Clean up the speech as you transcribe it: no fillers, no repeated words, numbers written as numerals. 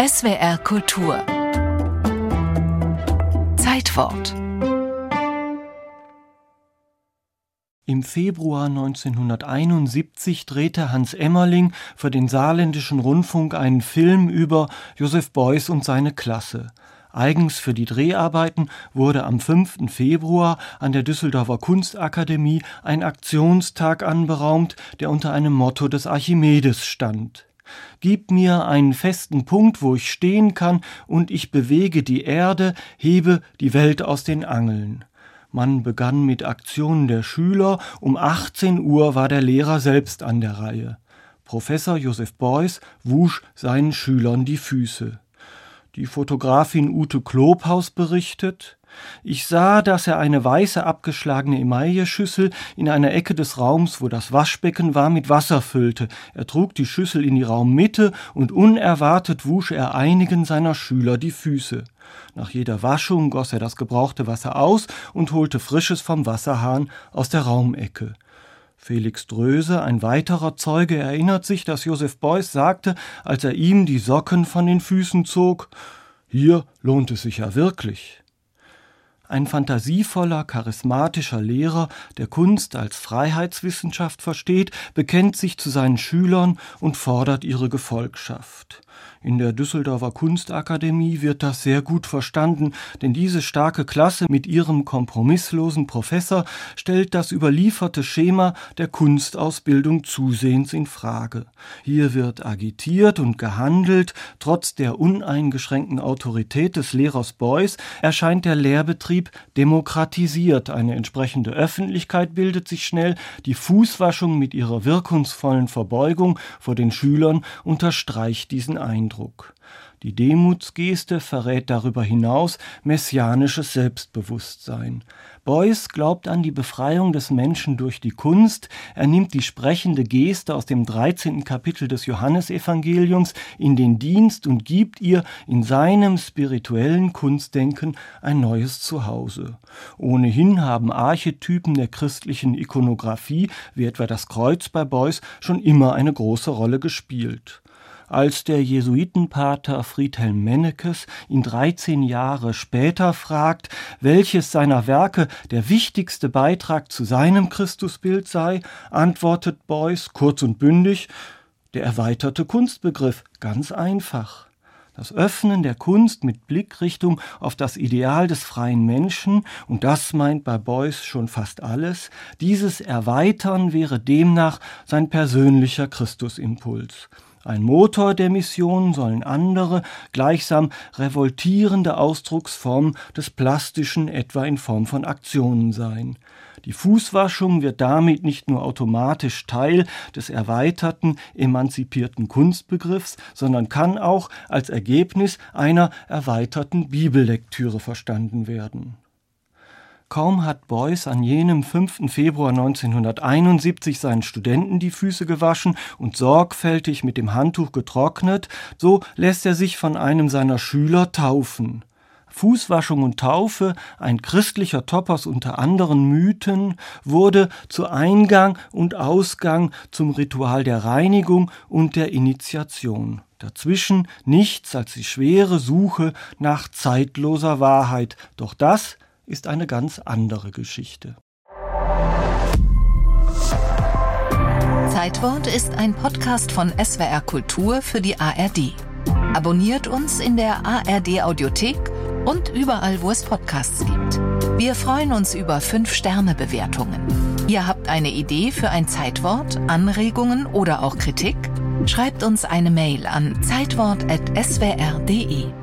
SWR Kultur Zeitwort. Im Februar 1971 drehte Hans Emmerling für den Saarländischen Rundfunk einen Film über Joseph Beuys und seine Klasse. Eigens für die Dreharbeiten wurde am 5. Februar an der Düsseldorfer Kunstakademie ein Aktionstag anberaumt, der unter einem Motto des Archimedes stand. Gib mir einen festen Punkt, wo ich stehen kann, und ich bewege die Erde, hebe die Welt aus den Angeln. Man begann mit Aktionen der Schüler, um 18 Uhr war der Lehrer selbst an der Reihe. Professor Joseph Beuys wusch seinen Schülern die Füße. Die Fotografin Ute Klophaus berichtet: Ich sah, dass er eine weiße abgeschlagene Emailleschüssel in einer Ecke des Raums, wo das Waschbecken war, mit Wasser füllte. Er trug die Schüssel in die Raummitte und unerwartet wusch er einigen seiner Schüler die Füße. Nach jeder Waschung goss er das gebrauchte Wasser aus und holte Frisches vom Wasserhahn aus der Raumecke. Felix Dröse, ein weiterer Zeuge, erinnert sich, dass Joseph Beuys sagte, als er ihm die Socken von den Füßen zog: Hier lohnt es sich ja wirklich. Ein fantasievoller, charismatischer Lehrer, der Kunst als Freiheitswissenschaft versteht, bekennt sich zu seinen Schülern und fordert ihre Gefolgschaft. In der Düsseldorfer Kunstakademie wird das sehr gut verstanden, denn diese starke Klasse mit ihrem kompromisslosen Professor stellt das überlieferte Schema der Kunstausbildung zusehends in Frage. Hier wird agitiert und gehandelt. Trotz der uneingeschränkten Autorität des Lehrers Beuys erscheint der Lehrbetrieb demokratisiert. Eine entsprechende Öffentlichkeit bildet sich schnell. Die Fußwaschung mit ihrer wirkungsvollen Verbeugung vor den Schülern unterstreicht diesen Eindruck. Die Demutsgeste verrät darüber hinaus messianisches Selbstbewusstsein. Beuys glaubt an die Befreiung des Menschen durch die Kunst. Er nimmt die sprechende Geste aus dem 13. Kapitel des Johannesevangeliums in den Dienst und gibt ihr in seinem spirituellen Kunstdenken ein neues Zuhause. Ohnehin haben Archetypen der christlichen Ikonographie, wie etwa das Kreuz bei Beuys, schon immer eine große Rolle gespielt. Als der Jesuitenpater Friedhelm Mennekes ihn 13 Jahre später fragt, welches seiner Werke der wichtigste Beitrag zu seinem Christusbild sei, antwortet Beuys kurz und bündig: Der erweiterte Kunstbegriff, ganz einfach. Das Öffnen der Kunst mit Blickrichtung auf das Ideal des freien Menschen, und das meint bei Beuys schon fast alles, dieses Erweitern wäre demnach sein persönlicher Christusimpuls. Ein Motor der Mission sollen andere, gleichsam revoltierende Ausdrucksformen des Plastischen, etwa in Form von Aktionen sein. Die Fußwaschung wird damit nicht nur automatisch Teil des erweiterten, emanzipierten Kunstbegriffs, sondern kann auch als Ergebnis einer erweiterten Bibellektüre verstanden werden. Kaum hat Beuys an jenem 5. Februar 1971 seinen Studenten die Füße gewaschen und sorgfältig mit dem Handtuch getrocknet, so lässt er sich von einem seiner Schüler taufen. Fußwaschung und Taufe, ein christlicher Topos unter anderen Mythen, wurde zu Eingang und Ausgang zum Ritual der Reinigung und der Initiation. Dazwischen nichts als die schwere Suche nach zeitloser Wahrheit. Doch das ist eine ganz andere Geschichte. Zeitwort ist ein Podcast von SWR Kultur für die ARD. Abonniert uns in der ARD Audiothek und überall, wo es Podcasts gibt. Wir freuen uns über 5-Sterne-Bewertungen. Ihr habt eine Idee für ein Zeitwort, Anregungen oder auch Kritik? Schreibt uns eine Mail an zeitwort@swr.de.